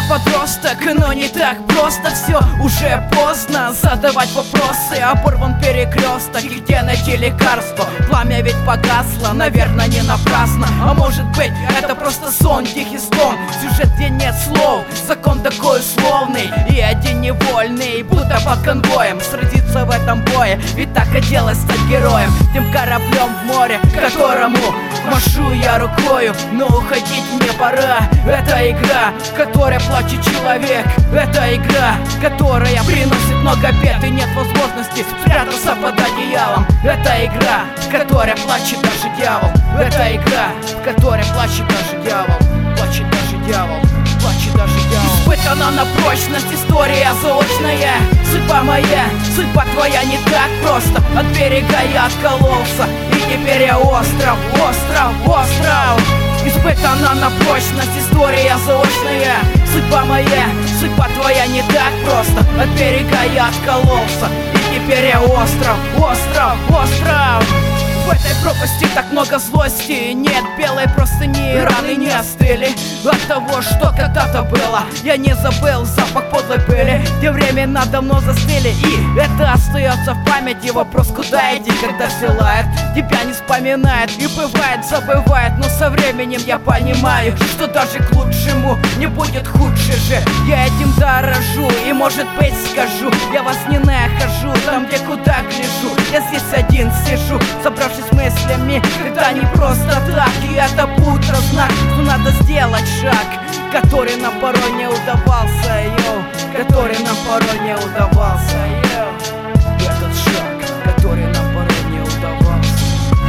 подросток, но не так просто все. Уже поздно задавать вопросы. Оборван перекресток, и где найти лекарство? Пламя ведь погасло, наверное, не напрасно. А может быть, это просто сон, тихий стон. Сюжет, где нет слов, закон такой условный. И один невольный, будто под конвоем, сразиться в этом бое. Ведь так хотелось стать героем, тем кораблем в море, которому машу я рукою. Но уходить мне пора. Это игра, в которой плачет человек. Это игра, которая приносит много бед, и нет возможности спрятаться под одеялом. Это игра, в которой плачет даже дьявол. Это игра, в которой плачет даже дьявол. Плачет даже дьявол. Плачет даже дьявол. Испытана на прочность, история заочная. Судьба моя, судьба твоя не так просто. От берега я откололся, и теперь я остров, остров, остров. Испытана на прочность, история заочная. Судьба моя, судьба твоя не так просто. От берега я откололся, и теперь я остров, остров, остров. В этой пропасти так много злости. Нет белой простыни, раны не остыли от того, что когда-то было. Я не забыл запах подлой пыли, те времена давно застыли, и это остается в памяти. Вопрос, куда идти, когда все лает, тебя не вспоминает. И бывает, забывает, но со временем я понимаю, что даже к лучшему не будет худше же. Я этим дорожу, и может быть скажу, я вас не нахожу там, где куда гляжу. Я здесь один сижу, собравшись мыслями, когда не просто так. И это утро знак, что надо сделать шаг, который нам порой не удавался, йоу. Который нам порой не удавался, йоу. Этот шаг, который нам порой не удавался.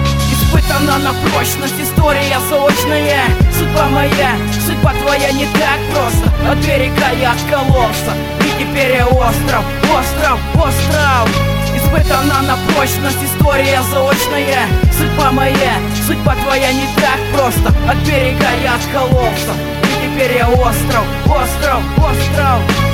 Испытана на прочность, история заочная. Судьба моя, судьба твоя не так просто. От берега я откололся, и теперь я остров, остров, остров. Испытана на прочность, история заочная. Судьба моя, судьба твоя не так просто. От берега я откололся, и теперь я остров, остров, остров.